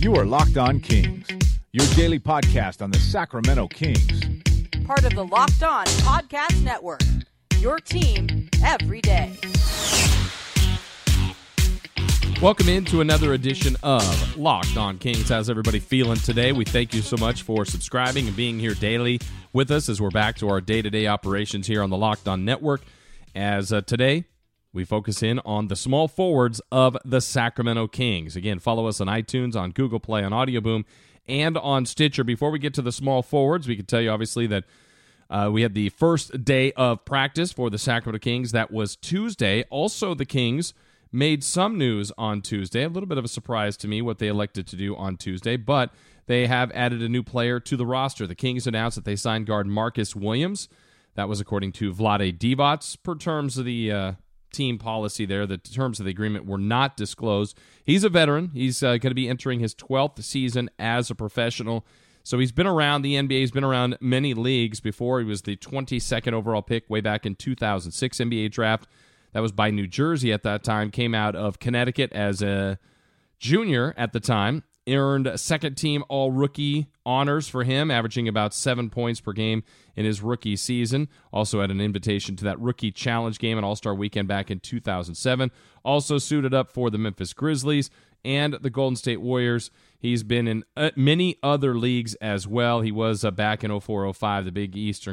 You are Locked On Kings, your daily podcast on the Sacramento Kings. Part of the Locked On Podcast Network, your team every day. Welcome into another edition of Locked On Kings. How's everybody feeling today? We thank you so much for subscribing and being here daily with us as we're back to our day-to-day operations here on the Locked On Network. As today, we focus in on the small forwards of the Sacramento Kings. Again, follow us on iTunes, on Google Play, on Audio Boom, and on Stitcher. Before we get to the small forwards, we can tell you, obviously, that we had the first day of practice for the Sacramento Kings. That was Tuesday. Also, the Kings made some news on Tuesday. A little bit of a surprise to me what they elected to do on Tuesday, but they have added a new player to the roster. The Kings announced that they signed guard Marcus Williams. That was according to Vlade Divac. Per terms of the team policy there, the terms of the agreement were not disclosed. He's a veteran. He's going to be entering his 12th season as a professional. So he's been around the NBA. He's been around many leagues before. He was the 22nd overall pick way back in 2006 NBA draft. That was by New Jersey at that time. Came out of Connecticut as a junior at the time. Earned second-team all-rookie honors for him, averaging about 7 points per game in his rookie season. Also had an invitation to that rookie challenge game and All-Star Weekend back in 2007. Also suited up for the Memphis Grizzlies and the Golden State Warriors. He's been in many other leagues as well. He was back in 04-05, the Big East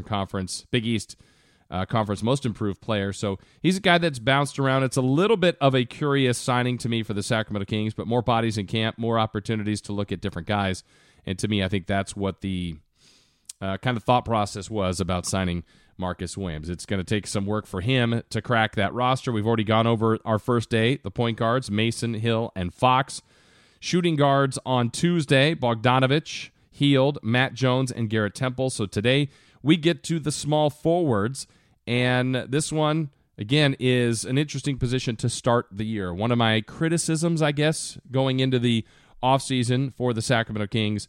Conference Most Improved Player. So he's a guy that's bounced around. It's a little bit of a curious signing to me for the Sacramento Kings, but more bodies in camp, more opportunities to look at different guys. And to me, I think that's what the kind of thought process was about signing Marcus Williams. It's going to take some work for him to crack that roster. We've already gone over our first day, the point guards, Mason, Hill, and Fox. Shooting guards on Tuesday, Bogdanovich, Hield, Matt Jones, and Garrett Temple. So today we get to the small forwards. And this one, again, is an interesting position to start the year. One of my criticisms, I guess, going into the offseason for the Sacramento Kings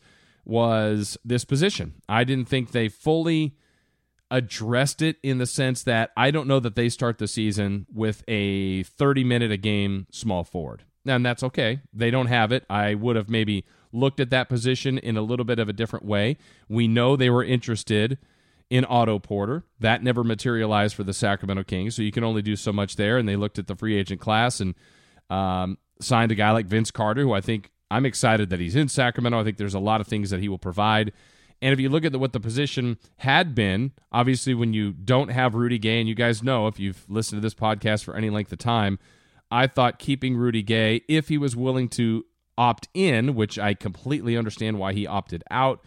was this position. I didn't think they fully addressed it in the sense that I don't know that they start the season with a 30-minute-a-game small forward. And that's okay. They don't have it. I would have maybe looked at that position in a little bit of a different way. We know they were interested in Otto Porter. That never materialized for the Sacramento Kings, so you can only do so much there, and they looked at the free agent class and signed a guy like Vince Carter, who I'm excited that he's in Sacramento. I think there's a lot of things that he will provide. And if you look at what the position had been, obviously when you don't have Rudy Gay, and you guys know if you've listened to this podcast for any length of time, I thought keeping Rudy Gay, if he was willing to opt in, which I completely understand why he opted out,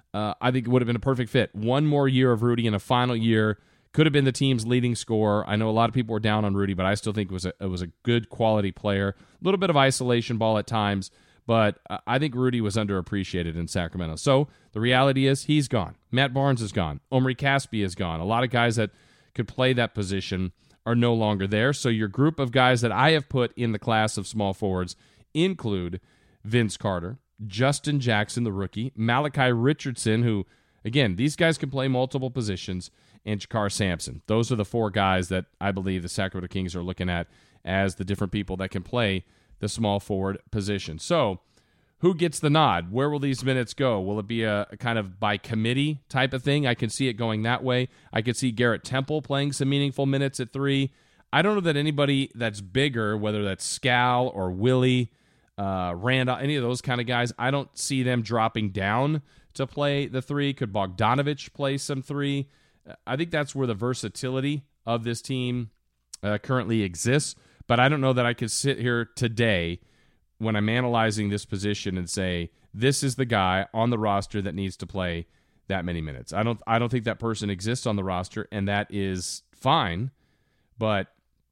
I think it would have been a perfect fit. One more year of Rudy in a final year could have been the team's leading scorer. I know a lot of people were down on Rudy, but I still think it was a good quality player. A little bit of isolation ball at times, but I think Rudy was underappreciated in Sacramento. So the reality is he's gone. Matt Barnes is gone. Omri Caspi is gone. A lot of guys that could play that position are no longer there. So your group of guys that I have put in the class of small forwards include Vince Carter, Justin Jackson, the rookie, Malachi Richardson, who, again, these guys can play multiple positions, and Jakar Sampson. Those are the four guys that I believe the Sacramento Kings are looking at as the different people that can play the small forward position. So who gets the nod? Where will these minutes go? Will it be a kind of by committee type of thing? I can see it going that way. I could see Garrett Temple playing some meaningful minutes at 3. I don't know that anybody that's bigger, whether that's Scal or Willie, Randall, any of those kind of guys, I don't see them dropping down to play the 3. Could Bogdanovich play some 3? I think that's where the versatility of this team currently exists, but I don't know that I could sit here today when I'm analyzing this position and say, this is the guy on the roster that needs to play that many minutes. I don't think that person exists on the roster, and that is fine, but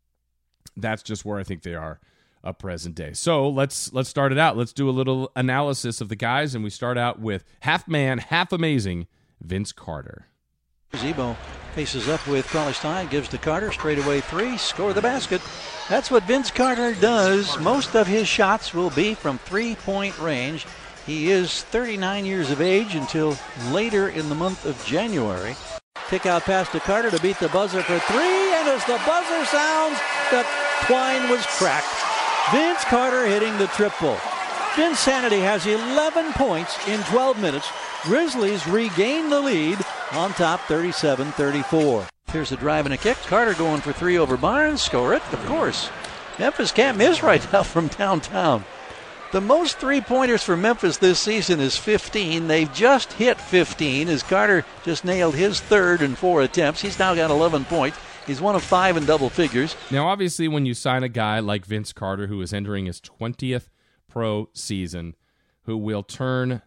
that's just where I think they are a present day. So let's start it out. Let's do a little analysis of the guys, and we start out with half man, half amazing Vince Carter. Zebo faces up with Cauley-Stein, gives to Carter, straightaway 3, score the basket. That's what Vince Carter does. Most of his shots will be from three-point range. He is 39 years of age until later in the month of January. Kick out pass to Carter to beat the buzzer for 3, and as the buzzer sounds, the twine was cracked. Vince Carter hitting the triple. Vinsanity has 11 points in 12 minutes. Grizzlies regain the lead on top 37-34. Here's a drive and a kick. Carter going for three over Barnes. Score it, of course. Memphis can't miss right now from downtown. The most three-pointers for Memphis this season is 15. They've just hit 15 as Carter just nailed his third in 4 attempts. He's now got 11 points. He's 1 of 5 in double figures. Now, obviously, when you sign a guy like Vince Carter, who is entering his 20th pro season, who will turn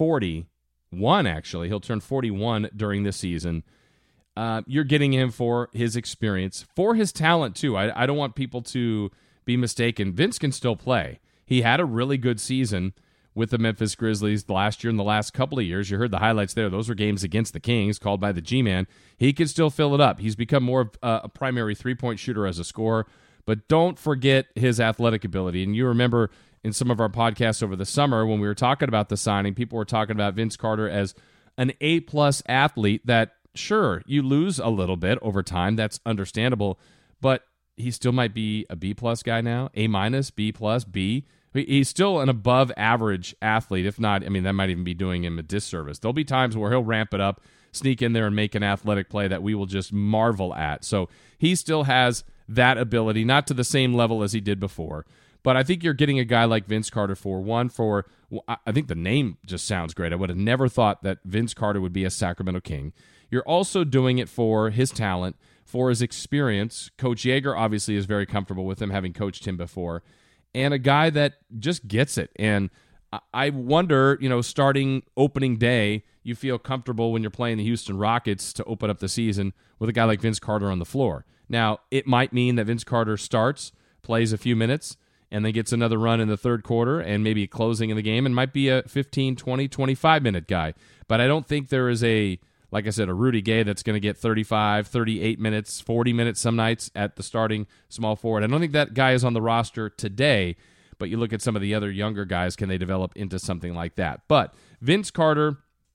41, actually. He'll turn 41 during this season. You're getting him for his experience, for his talent, too. I don't want people to be mistaken. Vince can still play. He had a really good season with the Memphis Grizzlies last year and the last couple of years. You heard the highlights there. Those were games against the Kings called by the G-Man. He can still fill it up. He's become more of a primary three-point shooter as a scorer, but don't forget his athletic ability. And you remember in some of our podcasts over the summer when we were talking about the signing, people were talking about Vince Carter as an A-plus athlete that, sure, you lose a little bit over time. That's understandable, but he still might be a B-plus guy now, A-minus, B-plus, B. He's still an above-average athlete. If not, I mean, that might even be doing him a disservice. There'll be times where he'll ramp it up, sneak in there, and make an athletic play that we will just marvel at. So he still has that ability, not to the same level as he did before. But I think you're getting a guy like Vince Carter I think the name just sounds great. I would have never thought that Vince Carter would be a Sacramento King. You're also doing it for his talent, for his experience. Coach Yeager obviously is very comfortable with him, having coached him before. And a guy that just gets it. And I wonder, starting opening day, you feel comfortable when you're playing the Houston Rockets to open up the season with a guy like Vince Carter on the floor. Now, it might mean that Vince Carter starts, plays a few minutes, and then gets another run in the third quarter and maybe closing in the game and might be a 15, 20, 25-minute guy. But I don't think there is like I said, a Rudy Gay that's going to get 35, 38 minutes, 40 minutes some nights at the starting small forward. I don't think that guy is on the roster today, but you look at some of the other younger guys, can they develop into something like that? But Vince Carter,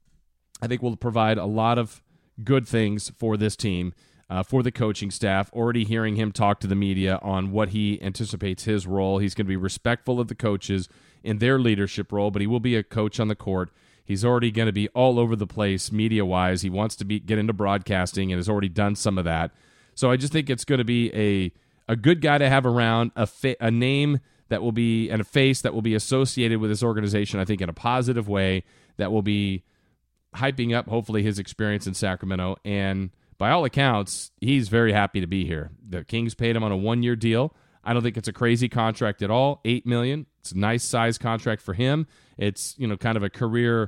I think, will provide a lot of good things for this team, for the coaching staff. Already hearing him talk to the media on what he anticipates his role. He's going to be respectful of the coaches in their leadership role, but he will be a coach on the court. He's already going to be all over the place media-wise. He wants to get into broadcasting and has already done some of that. So I just think it's going to be a good guy to have around, a name that will be, and a face that will be associated with this organization, I think, in a positive way, that will be hyping up, hopefully, his experience in Sacramento. And by all accounts, he's very happy to be here. The Kings paid him on a 1-year deal. I don't think it's a crazy contract at all. $8 million. It's a nice size contract for him. It's, kind of a career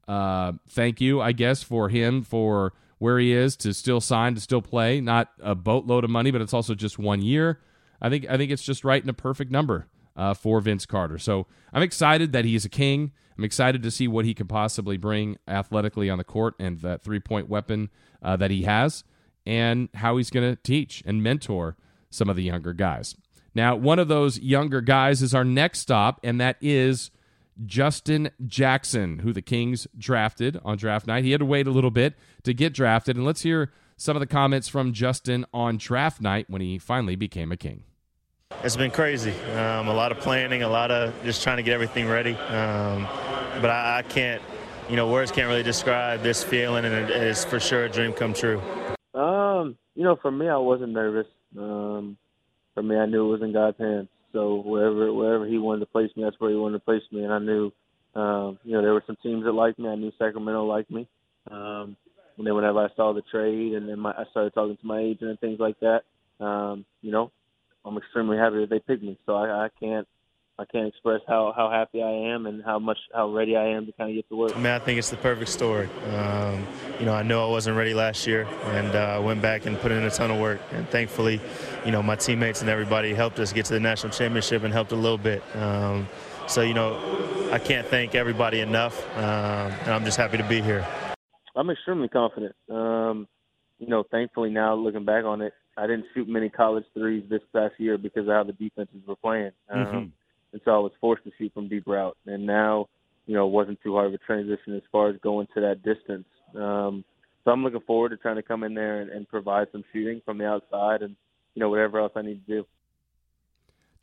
thank you, I guess, for him for where he is, to still sign, to still play. Not a boatload of money, but it's also just 1 year. I think it's just right in a perfect number for Vince Carter. So I'm excited that he's a King. I'm excited to see what he can possibly bring athletically on the court and that three-point weapon that he has, and how he's going to teach and mentor some of the younger guys. Now, one of those younger guys is our next stop, and that is Justin Jackson, who the Kings drafted on draft night. He had to wait a little bit to get drafted, and let's hear some of the comments from Justin on draft night when he finally became a King. It's been crazy. A lot of planning, a lot of just trying to get everything ready. But I can't, words can't really describe this feeling, and it is for sure a dream come true. For me, I wasn't nervous. For me, I knew it was in God's hands. So wherever he wanted to place me, that's where he wanted to place me. And I knew, there were some teams that liked me. I knew Sacramento liked me. And then whenever I saw the trade, and then I started talking to my agent and things like that, I'm extremely happy that they picked me. So I can't express how happy I am and how ready I am to kind of get to work. I think it's the perfect story. I know I wasn't ready last year, and I went back and put in a ton of work. And thankfully, my teammates and everybody helped us get to the national championship and helped a little bit. I can't thank everybody enough, and I'm just happy to be here. I'm extremely confident. Thankfully now looking back on it, I didn't shoot many college threes this past year because of how the defenses were playing. And so I was forced to shoot from deep route. And now, it wasn't too hard of a transition as far as going to that distance. So I'm looking forward to trying to come in there and provide some shooting from the outside and, whatever else I need to do.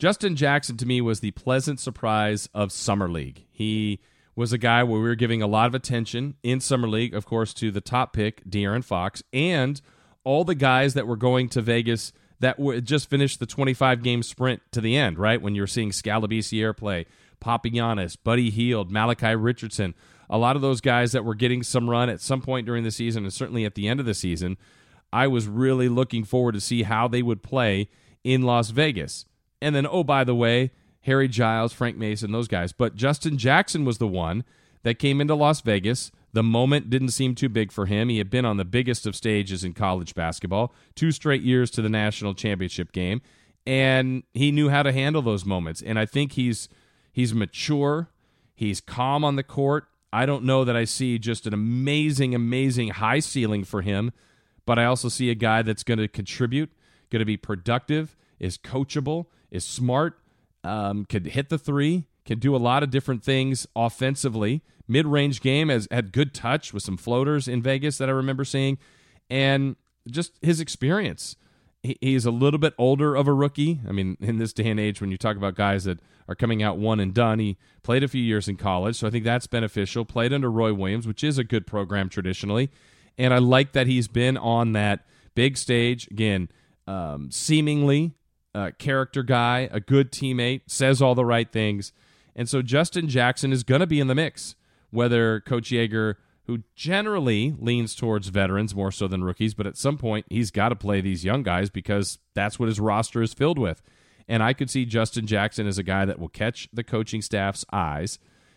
Justin Jackson, to me, was the pleasant surprise of Summer League. He was a guy where we were giving a lot of attention in Summer League, of course, to the top pick, De'Aaron Fox, and all the guys that were going to Vegas that just finished the 25-game sprint to the end, right? When you're seeing Scalabiciere play, Papagiannis, Buddy Hield, Malachi Richardson, a lot of those guys that were getting some run at some point during the season and certainly at the end of the season, I was really looking forward to see how they would play in Las Vegas. And then, oh, by the way, Harry Giles, Frank Mason, those guys. But Justin Jackson was the one that came into Las Vegas. The moment didn't seem too big for him. He had been on the biggest of stages in college basketball, 2 straight years to the national championship game, and he knew how to handle those moments. And I think he's mature. He's calm on the court. I don't know that I see just an amazing, amazing high ceiling for him, but I also see a guy that's going to contribute, going to be productive, is coachable, is smart, could hit the three, can do a lot of different things offensively. Mid-range game has had good touch with some floaters in Vegas that I remember seeing, and just his experience. He's a little bit older of a rookie. I mean, in this day and age, when you talk about guys that are coming out one and done, he played a few years in college, so I think that's beneficial. Played under Roy Williams, which is a good program traditionally, and I like that he's been on that big stage. Again, seemingly a character guy, a good teammate, says all the right things, and so Justin Jackson is going to be in the mix, whether Coach Yeager, who generally leans towards veterans more so than rookies, but at some point he's got to play these young guys because that's what his roster is filled with. And I could see Justin Jackson as a guy that will catch the coaching staff's eyes,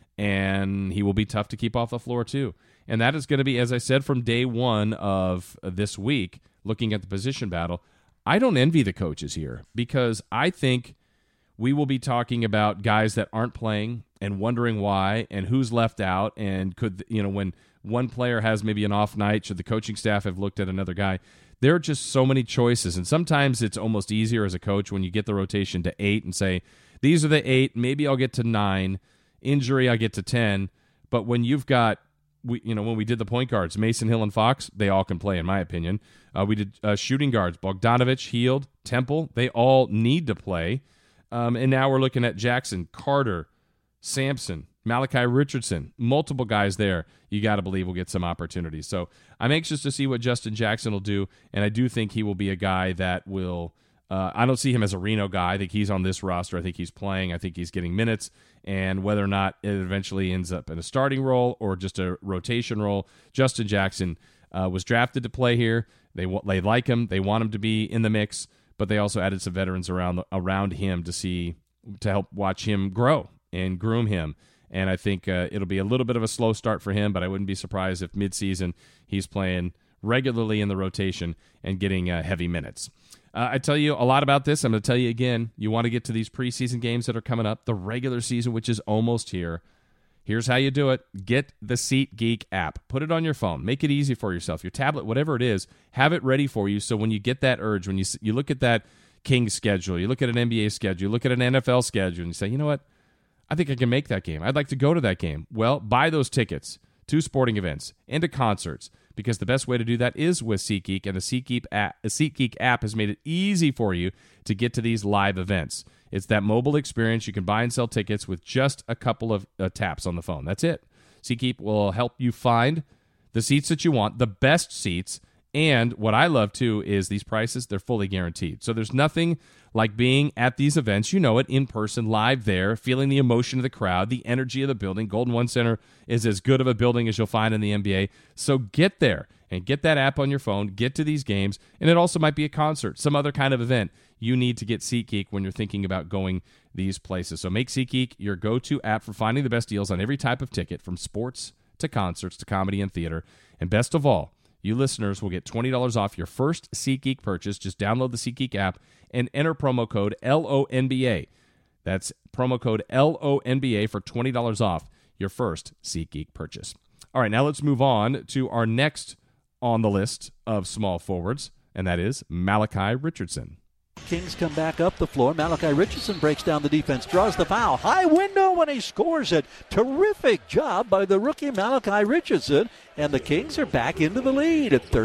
and he will be tough to keep off the floor too. And that is going to be, as I said, from day one of this week, looking at the position battle, I don't envy the coaches here because I think we will be talking about guys that aren't playing and wondering why and who's left out, and could, when one player has maybe an off night, should the coaching staff have looked at another guy? There are just so many choices, and sometimes it's almost easier as a coach when you get the rotation to 8 and say, these are the 8, maybe I'll get to 9, injury I get to 10, but when you've got, when we did the point guards, Mason, Hill, and Fox, they all can play in my opinion. We did shooting guards, Bogdanovich, Hield, Temple, they all need to play. And now we're looking at Jackson, Carter, Sampson, Malachi Richardson, multiple guys there you got to believe will get some opportunities. So I'm anxious to see what Justin Jackson will do, and I do think he will be a guy that will I don't see him as a Reno guy. I think he's on this roster. I think he's playing. I think he's getting minutes, and whether or not it eventually ends up in a starting role or just a rotation role, Justin Jackson was drafted to play here. They like him. They want him to be in the mix, but they also added some veterans around him to help watch him grow and groom him. And I think it'll be a little bit of a slow start for him, but I wouldn't be surprised if midseason he's playing regularly in the rotation and getting heavy minutes. I tell you a lot about this. I'm going to tell you again, you want to get to these preseason games that are coming up, the regular season, which is almost here. Here's how you do it. Get the SeatGeek app. Put it on your phone. Make it easy for yourself. Your tablet, whatever it is, have it ready for you so when you get that urge, when you look at that Kings schedule, you look at an NBA schedule, you look at an NFL schedule, and you say, you know what? I think I can make that game. I'd like to go to that game. Well, buy those tickets to sporting events and to concerts, because the best way to do that is with SeatGeek, and the SeatGeek app has made it easy for you to get to these live events. It's that mobile experience. You can buy and sell tickets with just a couple of taps on the phone. That's it. SeatGeek will help you find the seats that you want, the best seats, and what I love, too, is these prices, they're fully guaranteed. So there's nothing like being at these events, you know it, in person, live there, feeling the emotion of the crowd, the energy of the building. Golden One Center is as good of a building as you'll find in the NBA. So get there and get that app on your phone, get to these games, and it also might be a concert, some other kind of event. You need to get SeatGeek when you're thinking about going these places. So make SeatGeek your go-to app for finding the best deals on every type of ticket, from sports to concerts to comedy and theater. And best of all, you listeners will get $20 off your first SeatGeek purchase. Just download the SeatGeek app and enter promo code LONBA. That's promo code LONBA for $20 off your first SeatGeek purchase. All right, now let's move on to our next on the list of small forwards, and that is Malachi Richardson. Kings come back up the floor. Malachi Richardson breaks down the defense, draws the foul. High window when he scores it. Terrific job by the rookie Malachi Richardson. And the Kings are back into the lead at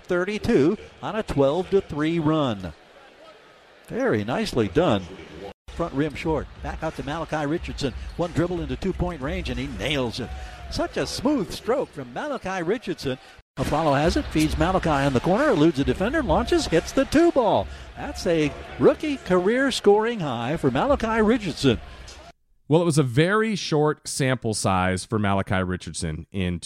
34-32 on a 12-3 run. Very nicely done. front rim short. Back out to Malachi Richardson. One dribble into 2-point range, and he nails it. Such a smooth stroke from Malachi Richardson. Aflalo has it, feeds Malachi in the corner, eludes a defender, launches, hits the 2-ball. That's a rookie career scoring high for Malachi Richardson. Well, it was a very short sample size for Malachi Richardson in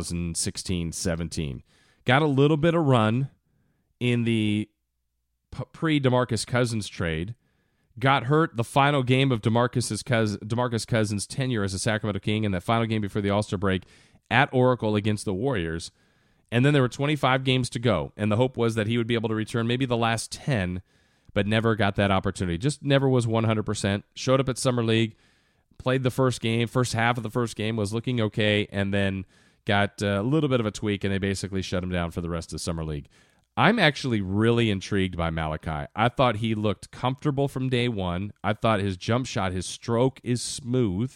2016-17. Got a little bit of run in the pre-DeMarcus Cousins trade. Got hurt the final game of DeMarcus Cousins' tenure as a Sacramento King in that final game before the All-Star break at Oracle against the Warriors. And then there were 25 games to go, and the hope was that he would be able to return maybe the last 10, but never got that opportunity. Just never was 100%. Showed up at Summer League, played the first half of the first game, was looking okay, and then got a little bit of a tweak, and they basically shut him down for the rest of Summer League. I'm actually really intrigued by Malachi. I thought he looked comfortable from day one. I thought his jump shot, his stroke is smooth.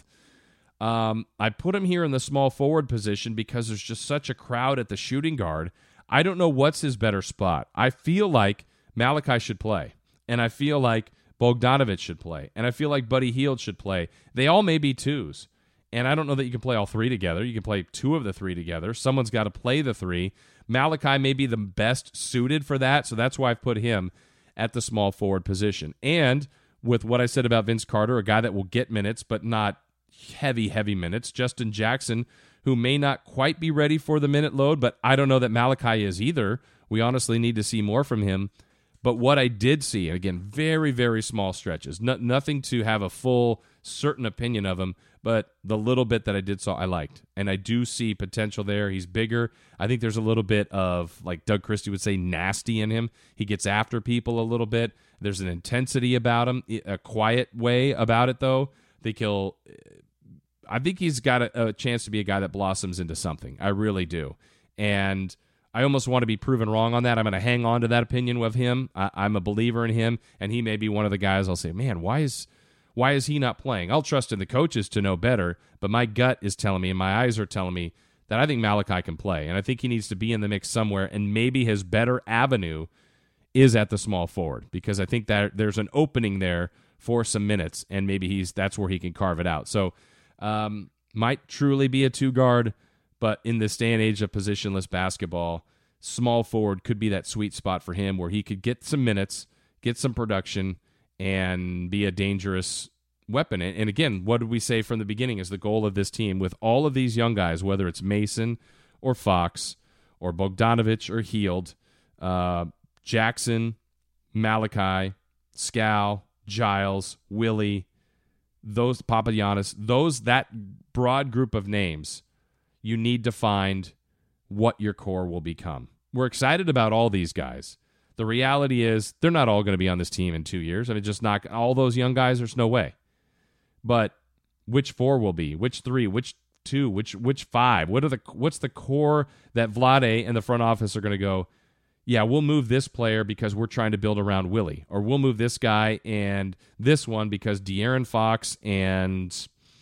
I put him here in the small forward position because there's just such a crowd at the shooting guard. I don't know what's his better spot. I feel like Malachi should play, and I feel like Bogdanovic should play, and I feel like Buddy Hield should play. They all may be twos, and I don't know that you can play all three together. You can play two of the three together. Someone's got to play the three. Malachi may be the best suited for that, so that's why I've put him at the small forward position. And with what I said about Vince Carter, a guy that will get minutes, but not heavy minutes. Justin Jackson, who may not quite be ready for the minute load, but I don't know that Malachi is either. We honestly need to see more from him. But what I did see, and again, very, very small stretches, nothing to have a full certain opinion of him, but the little bit that I did saw, I liked. And I do see potential there. He's bigger. I think there's a little bit of, like Doug Christie would say, nasty in him. He gets after people a little bit. There's an intensity about him, a quiet way about it, though. I think he's got a chance to be a guy that blossoms into something. I really do. And I almost want to be proven wrong on that. I'm going to hang on to that opinion of him. I'm a believer in him, and he may be one of the guys I'll say, man, why is he not playing? I'll trust in the coaches to know better, but my gut is telling me and my eyes are telling me that I think Malachi can play, and I think he needs to be in the mix somewhere, and maybe his better avenue is at the small forward, because I think that there's an opening there for some minutes, and maybe that's where he can carve it out. So might truly be a two-guard, but in this day and age of positionless basketball, small forward could be that sweet spot for him where he could get some minutes, get some production, and be a dangerous weapon. And again, what did we say from the beginning is the goal of this team with all of these young guys, whether it's Mason or Fox or Bogdanovic or Hield, Jackson, Malachi, Scal, Giles, Willie, those Papagiannis, that broad group of names, you need to find what your core will become. We're excited about all these guys. The reality is they're not all going to be on this team in 2 years. I mean, just not all those young guys, there's no way. But which four will be? Which three? Which two? Which five? What's the core that Vlade and the front office are going to go, yeah, we'll move this player because we're trying to build around Willie, or we'll move this guy and this one because De'Aaron Fox and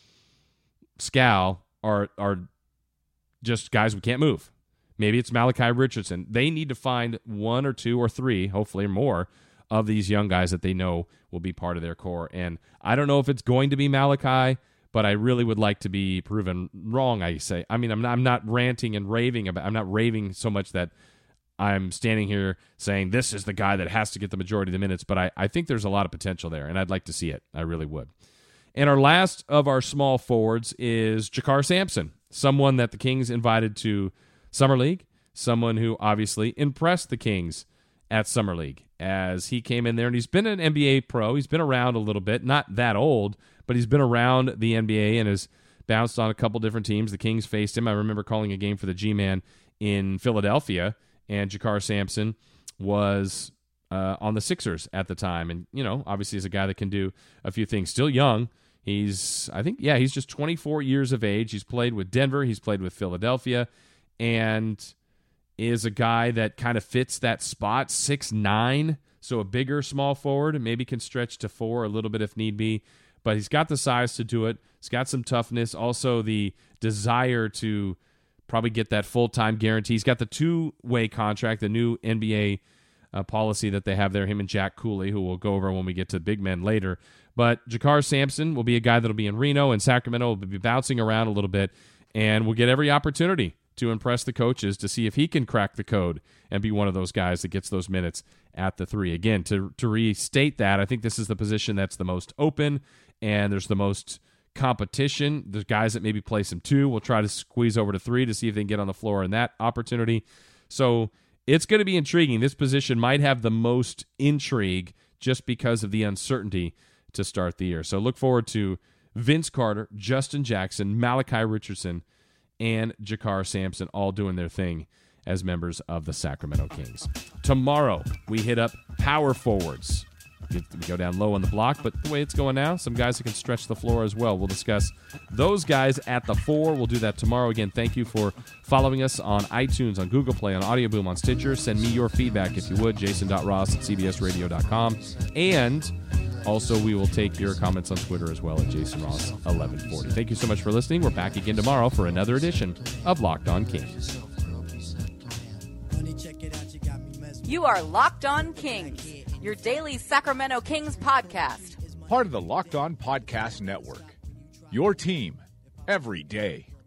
Scal are just guys we can't move. Maybe it's Malachi Richardson. They need to find one or two or three, hopefully more, of these young guys that they know will be part of their core. And I don't know if it's going to be Malachi, but I really would like to be proven wrong, I say. I mean, I'm not ranting and raving about. I'm not raving so much that I'm standing here saying this is the guy that has to get the majority of the minutes, but I think there's a lot of potential there, and I'd like to see it. I really would. And our last of our small forwards is JaKarr Sampson, someone that the Kings invited to Summer League, someone who obviously impressed the Kings at Summer League as he came in there, and he's been an NBA pro. He's been around a little bit, not that old, but he's been around the NBA and has bounced on a couple different teams. The Kings faced him. I remember calling a game for the G-Man in Philadelphia, and JaKarr Sampson was on the Sixers at the time. And, obviously he's a guy that can do a few things. Still young. He's just 24 years of age. He's played with Denver. He's played with Philadelphia. And is a guy that kind of fits that spot, 6'9", so a bigger small forward, maybe can stretch to 4 a little bit if need be. But he's got the size to do it. He's got some toughness. Also the desire to probably get that full-time guarantee. He's got the two-way contract, the new NBA policy that they have there, him and Jack Cooley, who we'll go over when we get to big men later. But Jakar Sampson will be a guy that will be in Reno, and Sacramento will be bouncing around a little bit, and will get every opportunity to impress the coaches to see if he can crack the code and be one of those guys that gets those minutes at the 3. Again, to restate that, I think this is the position that's the most open, and there's the most competition. The guys that maybe play some 2 will try to squeeze over to 3 to see if they can get on the floor in that opportunity. So it's going to be intriguing. This position might have the most intrigue just because of the uncertainty to start the year. So look forward to Vince Carter, Justin Jackson, Malachi Richardson, and Jakar Sampson all doing their thing as members of the Sacramento Kings. Tomorrow, we hit up power forwards. We go down low on the block, but the way it's going now, some guys that can stretch the floor as well. We'll discuss those guys at the 4. We'll do that tomorrow. Again, thank you for following us on iTunes, on Google Play, on Audio Boom, on Stitcher. Send me your feedback, if you would, jason.ross@cbsradio.com. And also, we will take your comments on Twitter as well at jasonross1140. Thank you so much for listening. We're back again tomorrow for another edition of Locked On Kings. You are Locked On Kings, your daily Sacramento Kings podcast. Part of the Locked On Podcast Network. Your team every day.